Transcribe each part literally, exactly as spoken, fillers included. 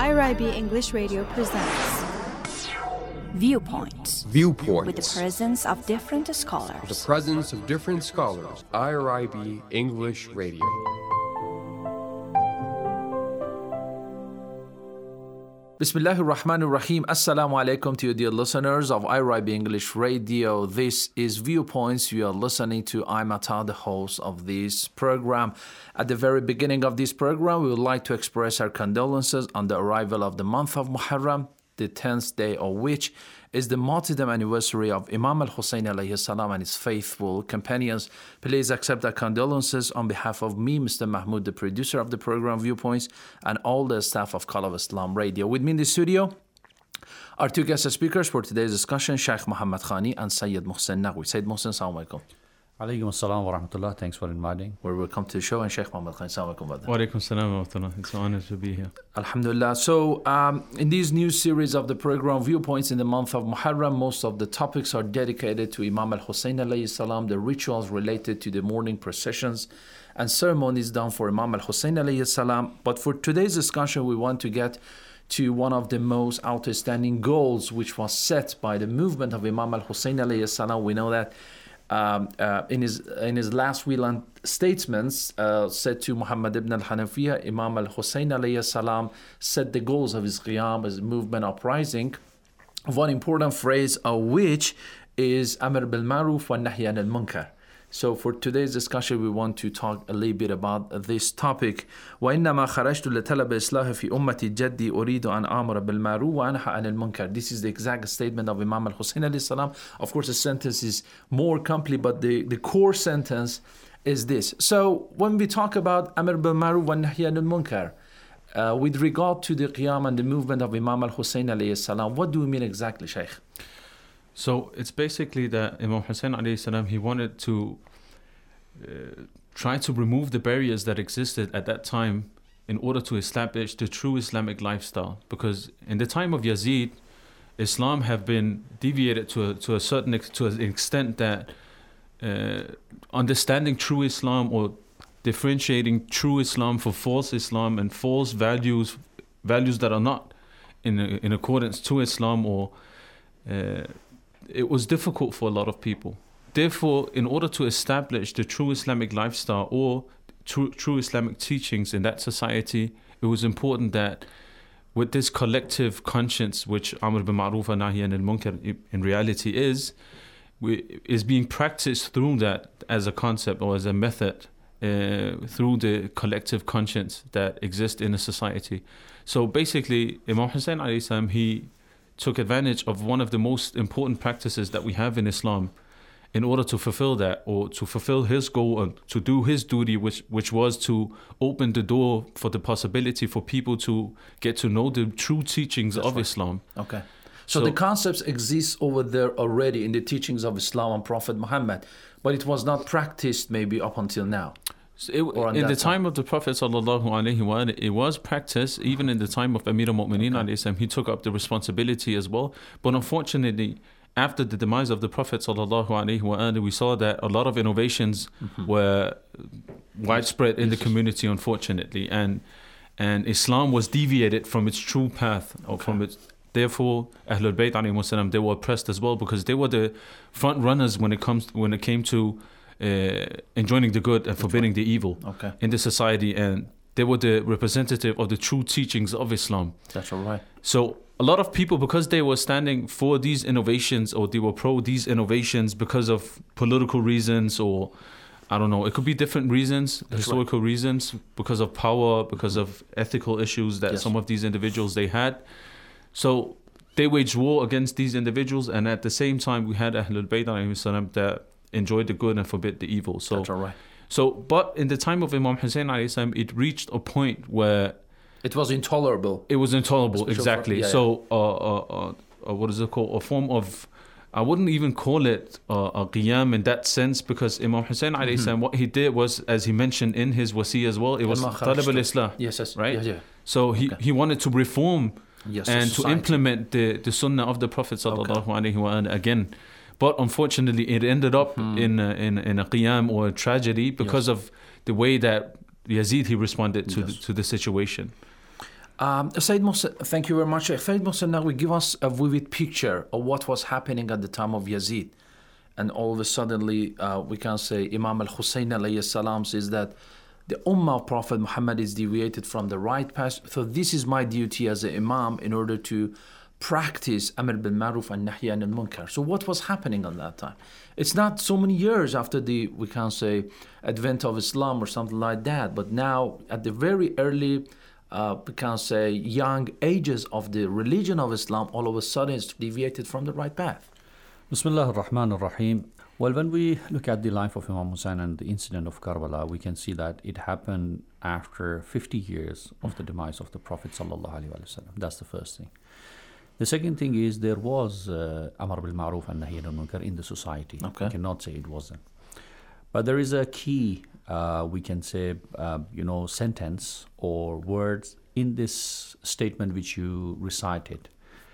I R I B English Radio presents Viewpoints. Viewpoints. With the presence of different scholars. With the presence of different scholars. I R I B English Radio. Bismillahir Rahmanir Rahim. Assalamu alaikum to you, dear listeners of I R I B English Radio. This is Viewpoints. You are listening to I'm Ata, the host of this program. At the very beginning of this program, we would like to express our condolences on the arrival of the month of Muharram, the tenth day of which is the martyrdom anniversary of Imam al-Hussein alayhi salam and his faithful companions. Please accept our condolences on behalf of me, Mister Mahmoud, the producer of the program Viewpoints, and all the staff of Call of Islam Radio. With me in the studio are two guest speakers for today's discussion, Sheikh Muhammad Khani and Sayyid Mohsen Naqvi. Sayyid Mohsen, assalamu alaikum. Alaikum assalam wa rahmatullah. Thanks for inviting. Well, welcome to the show. And Sheikh Muhammad Khani, assalamu alaikum. Wa alaikum assalam wa rahmatullah. It's an honor to be here. Alhamdulillah. So, um, in this new series of the program Viewpoints in the month of Muharram, most of the topics are dedicated to Imam al-Hussein alayhi salam, the rituals related to the morning processions and ceremonies done for Imam al-Hussein alayhi salam. But for today's discussion, we want to get to one of the most outstanding goals which was set by the movement of Imam al-Hussein alayhi salam. We know that Um, uh, in his in his last will and statements uh, said to Muhammad ibn al-Hanafiya, Imam al-Hussein alayhi salam set the goals of his qiyam, his movement uprising. One important phrase of which is Amr bil Ma'ruf wa Nahy anil Munkar. So for today's discussion, we want to talk a little bit about this topic. وَإِنَّمَا خَرَجْتُ لَتَلَبَ إِصْلَاحِ فِي أُمَّةِ جَدِّي أُرِيدُ أَنْ آمُرَ بِالْمَعْرُوفِ وَأَنْهَى عَنِ الْمُنكَرِ. This is the exact statement of Imam al-Hussein alayhi salam. Of course, the sentence is more complete, but the, the core sentence is this. So when we talk about Amr bil Ma'ruf wa Nahy anil Munkar, uh, with regard to the qiyam and the movement of Imam al-Hussein alayhi salam, what do we mean exactly, Shaykh? So it's basically that Imam Hussein alayhi salam, he wanted to uh, try to remove the barriers that existed at that time in order to establish the true Islamic lifestyle. Because in the time of Yazid, Islam have been deviated to a, to a certain ex- to an extent that uh, understanding true Islam or differentiating true Islam for false Islam and false values, values that are not in in accordance to Islam, or uh, it was difficult for a lot of people. Therefore, in order to establish the true Islamic lifestyle or true, true Islamic teachings in that society, it was important that with this collective conscience, which Amr bil Ma'ruf wa Nahy anil Munkar in reality is, we, is being practiced through that as a concept or as a method, uh, through the collective conscience that exists in a society. So basically, Imam Hussein alayhi salam, he took advantage of one of the most important practices that we have in Islam in order to fulfill that, or to fulfill his goal and to do his duty, which which was to open the door for the possibility for people to get to know the true teachings That's of right. Islam. Okay. So, so the concepts exist over there already in the teachings of Islam and Prophet Muhammad, but it was not practiced maybe up until now. So it, in the time, time of the Prophet sallallahu alaihi wasallam, it was practiced. Even in the time of Amir al-Mu'mineen okay. alayhi salam, he took up the responsibility as well. But unfortunately, after the demise of the Prophet sallallahu alaihi wasallam, we saw that a lot of innovations mm-hmm. were widespread in the community, unfortunately, and and Islam was deviated from its true path, or okay. from its. Therefore, Ahlul Bayt alayhimus salam, they were oppressed as well, because they were the front runners when it comes when it came to Uh, enjoining the good and forbidding the evil okay. in the society, and they were the representative of the true teachings of Islam. That's all right. So a lot of people, because they were standing for these innovations, or they were pro these innovations because of political reasons, or I don't know, it could be different reasons, That's historical right. reasons, because of power, because of ethical issues that yes. some of these individuals they had. So they waged war against these individuals, and at the same time we had Ahlul Bayt alayhis salam that enjoy the good and forbid the evil. So, That's all right. So, but in the time of Imam Hussein alayhi salam, it reached a point where it was intolerable. It was intolerable, Especially exactly. For, yeah, so, yeah. Uh, uh, uh, what is it called? A form of, I wouldn't even call it uh, a qiyam in that sense, because Imam Hussein alayhi mm-hmm. salam, what he did was, as he mentioned in his wasi as well, it was talab al-islah. Yes, yes, right. Yeah, yeah. So he okay. he wanted to reform yes, and society. to implement the the sunnah of the Prophet sallallahu okay. alaihi wasallam again. But unfortunately, it ended up hmm. in, a, in in a qiyam or a tragedy because yes. of the way that Yazid he responded to yes. the, to the situation. Um, Sayyid Musa, thank you very much. Sayyid Musa, now we give us a vivid picture of what was happening at the time of Yazid. And all of a suddenly, uh, we can say Imam al-Hussein alayhi salam says that the Ummah of Prophet Muhammad is deviated from the right path. So this is my duty as an Imam in order to practice Amr bil Ma'ruf and Nahy anil Munkar. So what was happening on that time? It's not so many years after the, we can say, advent of Islam or something like that. But now, at the very early, uh, we can say, young ages of the religion of Islam, all of a sudden it's deviated from the right path. Bismillah ar-Rahman ar-Rahim. Well, when we look at the life of Imam Hussein and the incident of Karbala, we can see that it happened after fifty years of the demise of the Prophet sallallahu alaihi wasallam. That's the first thing. The second thing is there was uh, Amr bil Ma'ruf and Nahy anil Munkar in the society. Okay. I cannot say it wasn't. But there is a key, uh, we can say, uh, you know, sentence or words in this statement which you recited.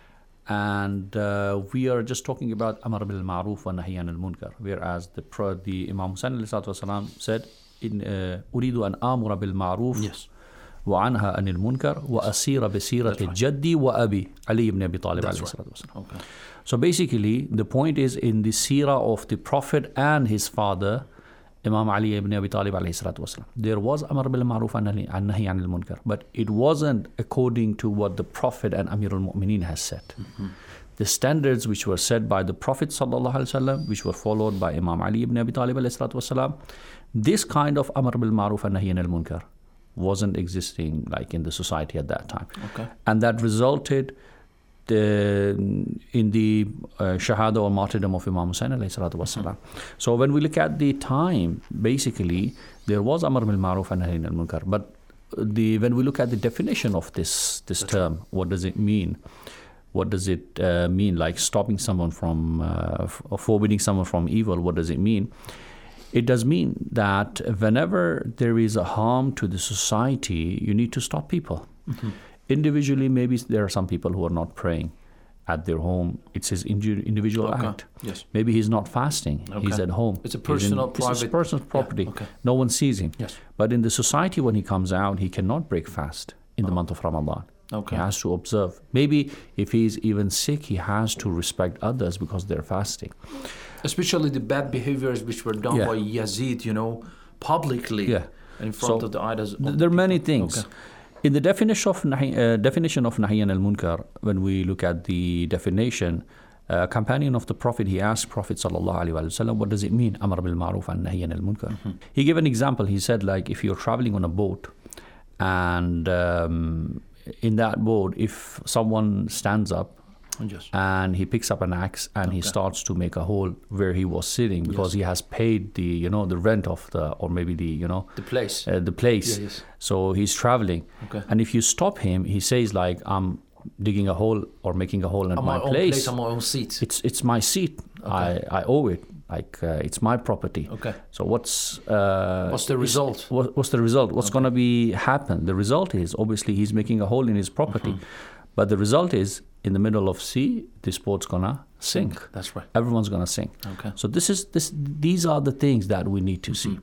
And uh, we are just talking about Amr bil Ma'ruf wa Nahy anil Munkar, whereas the pro, the Imam Hussein alayhi salatu wasalam said, "In Uridu an amura bil Ma'ruf Yes. wa anha anil Munkar wa asira bi sirati jaddi wa abi Ali ibn Abi Talib alayhi salatu wasalam." Okay. So basically, the point is in the seerah of the Prophet and his father, Imam Ali ibn Abi Talib alayhi salatu wasalam, there was Amr bil Ma'ruf and Nahy anil Munkar, but it wasn't according to what the Prophet and Amirul Mu'mineen has said. Mm-hmm. The standards which were set by the Prophet sallallahu alaihi wasallam, which were followed by Imam Ali ibn Abi Talib alayhi salatu wasalam, this kind of Amr bil Ma'ruf and Nahy anil Munkar wasn't existing like in the society at that time. Okay. And that resulted The, in the uh, Shahada or martyrdom of Imam Hussein alayhi salatu wasalam. So when we look at the time, basically, there was Amr bil Ma'ruf and Nahy anil Munkar. But the, when we look at the definition of this, this term, what does it mean? What does it uh, mean? Like stopping someone from, uh, f- or forbidding someone from evil, what does it mean? It does mean that whenever there is a harm to the society, you need to stop people. Mm-hmm. Individually, maybe there are some people who are not praying at their home. It's his individual okay. act. Yes. Maybe he's not fasting. Okay. He's at home. It's a personal, in, private... It's a personal property. Yeah. Okay. No one sees him. Yes. But in the society, when he comes out, he cannot break fast in oh. the month of Ramadan. Okay. He has to observe. Maybe if he's even sick, he has to respect others because they're fasting. Especially the bad behaviors which were done yeah. by Yazid, you know, publicly yeah. in front so of the idols. Th- there are many things. Okay. In the definition of Nahy, uh, definition of Nahy anil Munkar, when we look at the definition, a uh, companion of the Prophet, he asked Prophet sallallahu alaihi wasallam, what does it mean, Amr bil Ma'ruf and Nahy anil Munkar? Mm-hmm. He gave an example. He said, like, if you're traveling on a boat, and um, in that boat, if someone stands up, yes. and he picks up an axe and okay. he starts to make a hole where he was sitting because yes. he has paid the, you know, the rent of the, or maybe the, you know, the place, uh, the place. Yeah, yes. So he's traveling. Okay. And if you stop him, he says like, I'm digging a hole or making a hole in on my, my place. place. On my own seat. It's it's my seat. Okay. I, I owe it. Like uh, it's my property. Okay. So what's uh, what's the result? What, what's the result? What's okay. going to be happen? The result is obviously he's making a hole in his property, mm-hmm. but the result is in the middle of sea, this boat's gonna sink. sink. That's right. Everyone's gonna sink. Okay. So this is this. These are the things that we need to mm-hmm. see.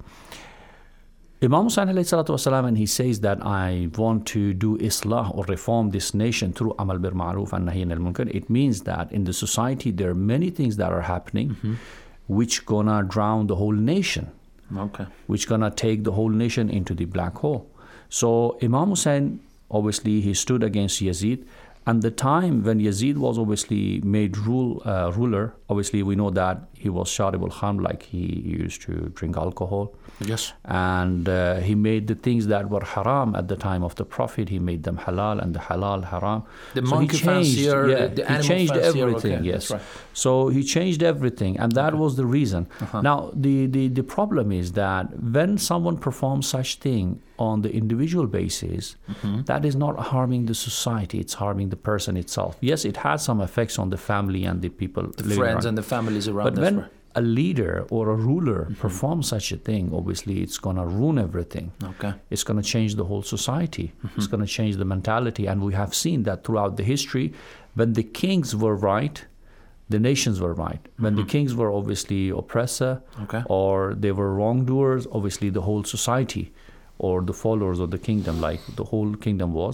Imam Hussain alayhi salatu wasalam, and he says that I want to do islah or reform this nation through amal bil ma'ruf and nahy anil munkar. It means that in the society there are many things that are happening, mm-hmm. which gonna drown the whole nation. Okay. Which gonna take the whole nation into the black hole. So Imam Hussain, obviously, he stood against Yazid. And the time when Yazid was obviously made rule uh, ruler, obviously we know that he was sharib al-khamr, like he used to drink alcohol. Yes. And uh, he made the things that were haram at the time of the Prophet, he made them halal, and the halal haram. The so monkey he changed, fancier, yeah, the, the he animal changed fancier, everything, okay, yes. Right. So he changed everything, and that okay. was the reason. Uh-huh. Now, the, the, the problem is that when someone performs such thing on the individual basis, mm-hmm. that is not harming the society, it's harming the person itself. Yes, it has some effects on the family and the people, the friends around. and the families around. But when right. a leader or a ruler mm-hmm. performs such a thing, obviously it's going to ruin everything. Okay. It's going to change the whole society. Mm-hmm. It's going to change the mentality. And we have seen that throughout the history, when the kings were right, the nations were right. When mm-hmm. the kings were obviously oppressor okay. or they were wrongdoers, obviously the whole society or the followers of the kingdom, like the whole kingdom was,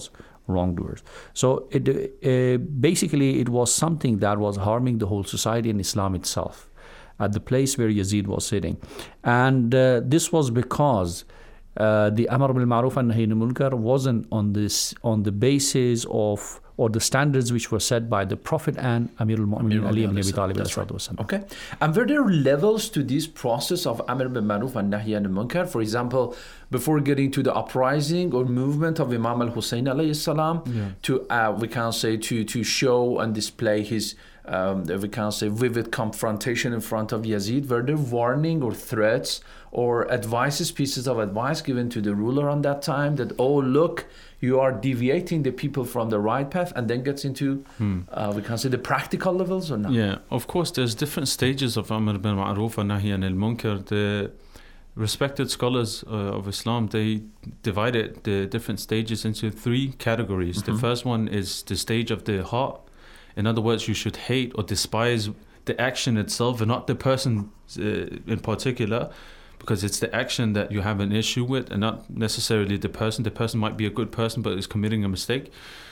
wrongdoers. So it, uh, basically it was something that was harming the whole society and Islam itself at the place where Yazid was sitting. And uh, this was because uh, the Amr bil Ma'ruf and Nahy anil Munkar wasn't on this on the basis of or the standards which were set by the Prophet and Amir al-Mu'minin Ali ibn Abi Talib. Right. Okay. And were there levels to this process of Amr bil Ma'ruf and Nahy anil Munkar? For example, before getting to the uprising or movement of Imam al-Hussein alayhi salam, yeah. to uh, we can say to to show and display his um, we can say vivid confrontation in front of Yazid, were there warning or threats or advices, pieces of advice given to the ruler on that time that, oh, look, you are deviating the people from the right path, and then gets into, hmm. uh, we can say, the practical levels or not? Yeah, of course, there's different stages of Amr bil Ma'ruf and Nahy anil Munkar. The respected scholars uh, of Islam, they divided the different stages into three categories. Mm-hmm. The first one is the stage of the heart. In other words, you should hate or despise the action itself and not the person uh, in particular, because it's the action that you have an issue with and not necessarily the person. The person might be a good person but is committing a mistake.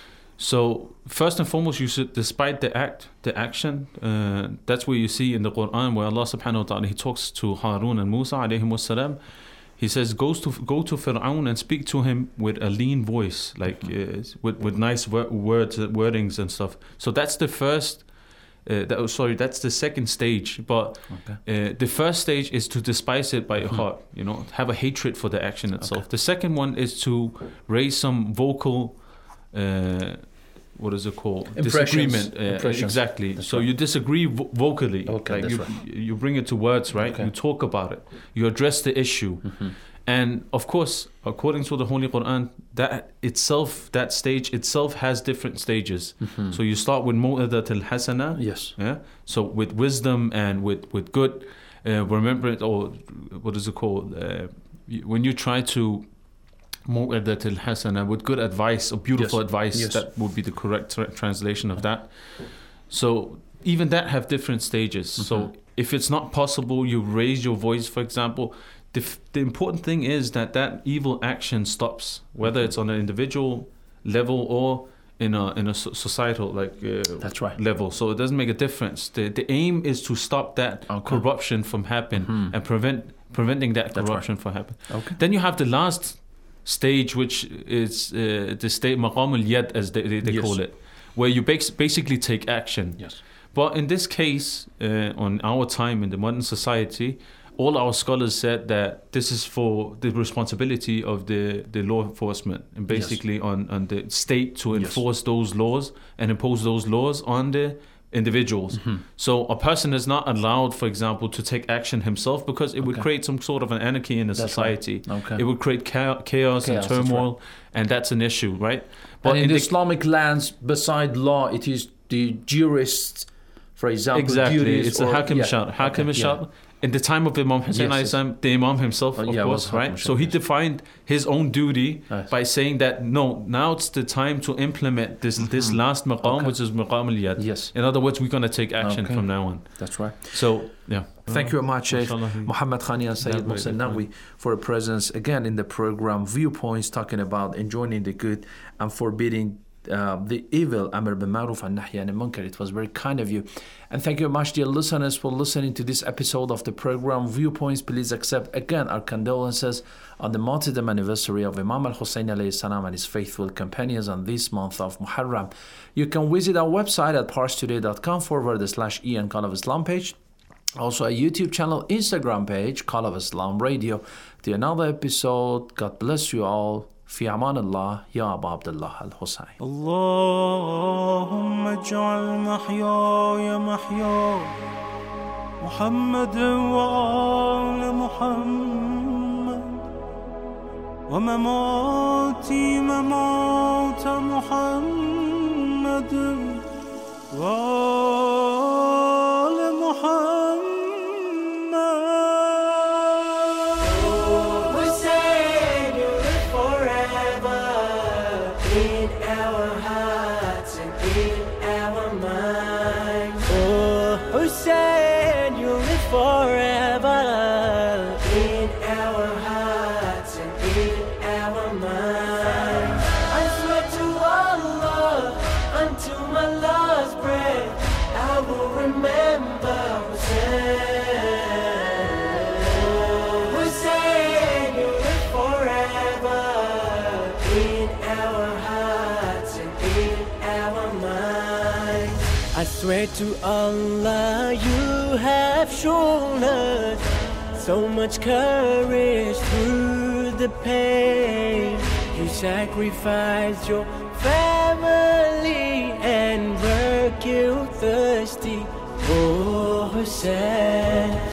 So first and foremost, you should despise the act, the action. Uh, that's where you see in the Quran where Allah subhanahu wa ta'ala, He talks to Harun and Musa alayhim wassalam. He says, goes to go to Fir'aun and speak to him with a lean voice, like uh, with with nice wor- words, wordings and stuff. So that's the first. Uh, that, oh, sorry, that's the second stage. But okay. uh, the first stage is to despise it by your mm-hmm. heart. You know, have a hatred for the action itself. Okay. The second one is to raise some vocal. Uh, what is it called? Disagreement. Uh, exactly. That's so right. You disagree vo- vocally. Okay, like you, right. you bring it to words, right? Okay. You talk about it. You address the issue. Mm-hmm. And of course, according to the Holy Quran, that itself, that stage itself has different stages. Mm-hmm. So you start with mu'adat al-hasana. Yes. Yeah. So with wisdom and with, with good, uh, remember it, or what is it called? Uh, when you try to mu'adat al-hasana, with good advice or beautiful yes. advice, yes. that would be the correct tra- translation of that. So even that have different stages. Mm-hmm. So if it's not possible, you raise your voice, for example. The, f- the important thing is that that evil action stops, whether it's on an individual level or in a in a societal like uh, that's right. level. So it doesn't make a difference. The the aim is to stop that okay. corruption from happening mm-hmm. and prevent preventing that that's corruption right. from happening. Okay. Then you have the last stage, which is uh, the state maqam al-yad, as they, they, they yes. call it, where you bas- basically take action. Yes. But in this case, uh, on our time in the modern society, all our scholars said that this is for the responsibility of the, the law enforcement and basically yes. on, on the state to enforce yes. those laws and impose those laws on the individuals. Mm-hmm. So a person is not allowed, for example, to take action himself because it okay. would create some sort of an anarchy in the that's society. Right. Okay. It would create chaos, chaos, chaos and turmoil, right. and that's an issue, right? But and in, in the Islamic lands, beside law, it is the jurists, for example, exactly. duties. It's or, a hakim yeah. shar. Hakim okay. shar. Yeah. In the time of Imam Hussein, yes, yes. the Imam himself, of yeah, course, right? So he defined his own duty yes. by saying that, no, now it's the time to implement this mm-hmm. this last maqam, okay. which is maqam al-yad. Yes. In other words, we're going to take action okay. from now on. That's right. So, yeah. Thank you very much, Sheikh Muhammad Khani and Sayyid Mohsen Naqvi, for a presence again in the program Viewpoints, talking about enjoining the good and forbidding Uh, the evil, Amr bil Ma'ruf and Nahy anil Munkar. It was very kind of you. And thank you very much, dear listeners, for listening to this episode of the program Viewpoints. Please accept again our condolences on the martyrdom anniversary of Imam al-Hussein alayhi salam and his faithful companions on this month of Muharram. You can visit our website at parstoday.com forward slash E and Call of Islam page. Also a YouTube channel, Instagram page, Call of Islam Radio. To another episode. God bless you all. في أمان الله يا أبا عبد الله الحسين. اللهم اجعل محياي محيا محمد وآل محمد ومماتي ممات محمد وآل محمد. Forever in our hearts and in our minds. I swear to Allah. I swear to Allah, you have shown us so much courage through the pain. You sacrificed your family and were killed thirsty, oh Hussein.